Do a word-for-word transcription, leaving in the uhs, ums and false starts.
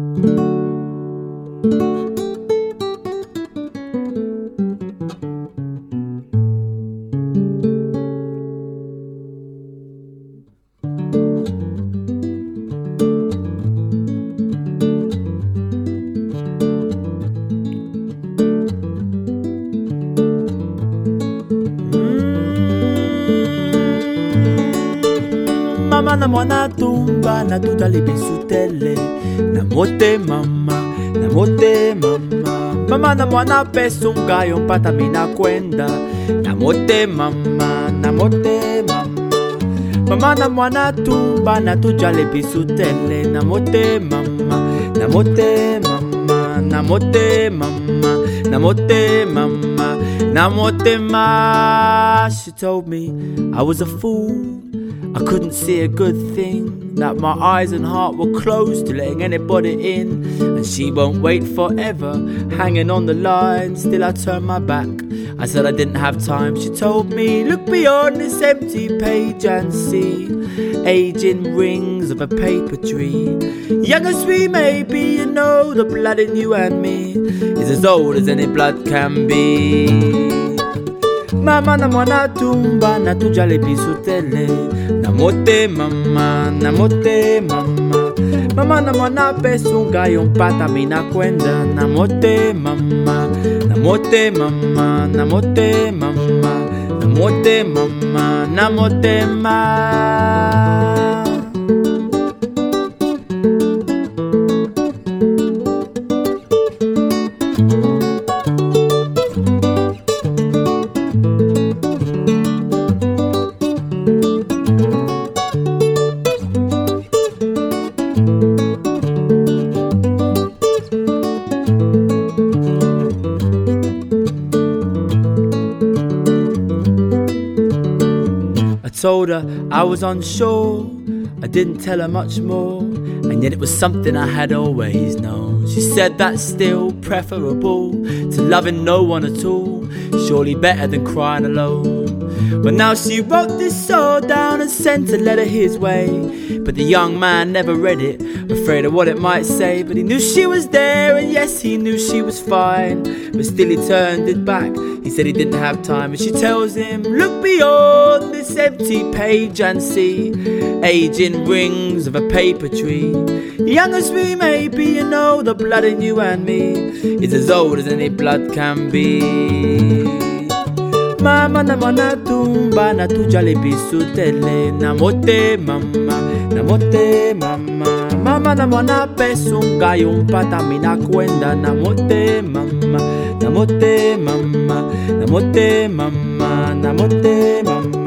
Mama na mwana tumba na tutali bisutele na mote mama na mote mama mama na mwana pesunga yompata mina kwenda na mote mama na mote mama mama na mwana tumba na tujale bisutele na mote mama na mote mama na mote mama na mote mama na mote ma. She told me I was a fool, I couldn't see a good thing, that my eyes and heart were closed to letting anybody in, and she won't wait forever, hanging on the line. Still I turned my back, I said I didn't have time. She told me, look beyond this empty page and see aging rings of a paper tree. Young as we may be, you know the blood in you and me is as old as any blood can be. Mama na mwana tumba na tujale bisutele na mote mama na mote mama mama na mwana pesunga yompata mina kwenda na mote mama na mote mama na mote mama na mote mama na mote ma. I told her I was unsure, I didn't tell her much more, and yet it was something I had always known. She said that's still preferable to loving no one at all, surely better than crying alone. Well, now she wrote this all down and sent a letter his way, but the young man never read it, afraid of what it might say. But he knew she was there, and yes, he knew she was fine, but still he turned it back. He said he didn't have time, and she tells him, look beyond this empty page and see aging rings of a paper tree. Young as we may be, you know the blood in you and me is as old as any blood can be. Mama na mwana tumba na tujale bisutele na mote mama na mote mama mama na mwana pesunga yompata mina kwenda na mote mama na mote mama na mote mama na mote mama